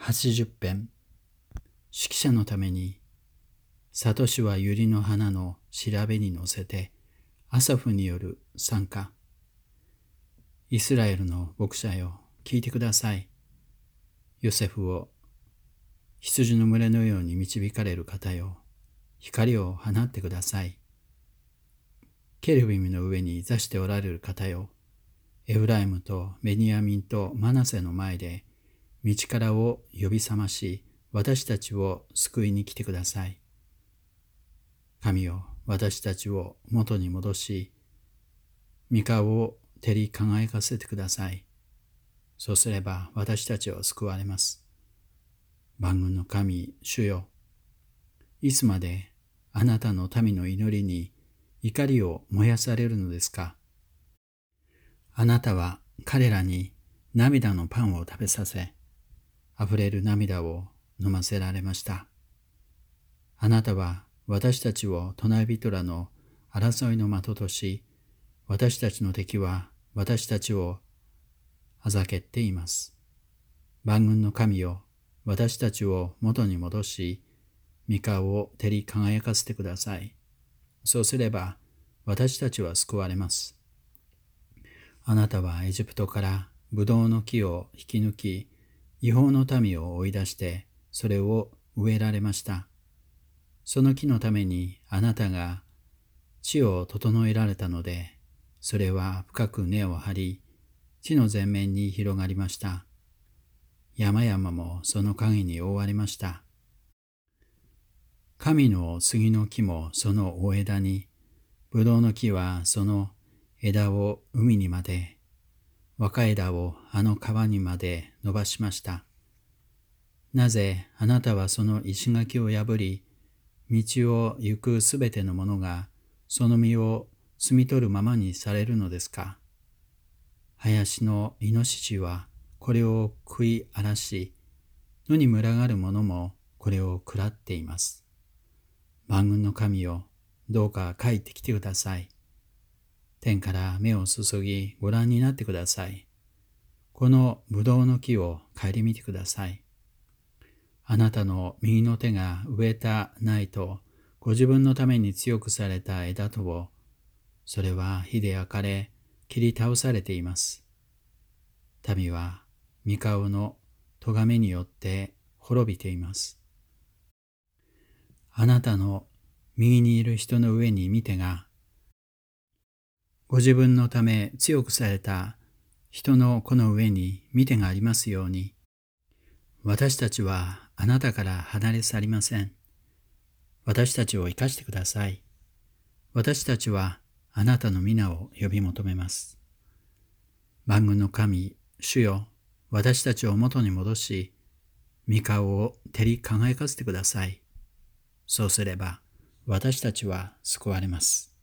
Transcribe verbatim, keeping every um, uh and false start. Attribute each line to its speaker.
Speaker 1: はちじゅっぺん。指揮者のために、サトシは百合の花の調べに乗せて、アサフによる賛歌。イスラエルの牧者よ、聞いてください。ヨセフを羊の群れのように導かれる方よ、光を放ってください。ケルビムの上に座しておられる方よ、エフライムとベニヤミンとマナセの前で、道からを呼び覚まし、私たちを救いに来てください。神よ、私たちを元に戻し、御顔を照り輝かせてください。そうすれば私たちは救われます。万軍の神、主よ、いつまであなたの民の祈りに怒りを燃やされるのですか。あなたは彼らに涙のパンを食べさせ、あふれる涙を飲ませられました。あなたは私たちを隣人らの争いの的とし、私たちの敵は私たちをあざけっています。万軍の神よ、私たちを元に戻し、御顔を照り輝かせてください。そうすれば私たちは救われます。あなたはエジプトからブドウの木を引き抜き、違法の民を追い出して、それを植えられました。その木のためにあなたが地を整えられたので、それは深く根を張り、地の全面に広がりました。山々もその影に覆われました。神の杉の木もその大枝に、ブドウの木はその枝を海にまで、若枝をあの川にまで伸ばしました。なぜあなたはその石垣を破り、道を行くすべての者がその実を摘み取るままにされるのですか。林のイノシシはこれを食い荒らし、野に群がる者もこれを食らっています。万軍の神よ、どうか帰ってきてください。天から目を注ぎご覧になってください。このブドウの木を顧みてください。あなたの右の手が植えた苗とご自分のために強くされた枝とを、それは火で焼かれ切り倒されています。民は御顔の咎めによって滅びています。あなたの右にいる人の上に見てが、ご自分のため強くされた人の子の上に見てがありますように、私たちはあなたから離れ去りません。私たちを生かしてください。私たちはあなたの皆を呼び求めます。万軍の神、主よ、私たちを元に戻し、御顔を照り輝かせてください。そうすれば私たちは救われます。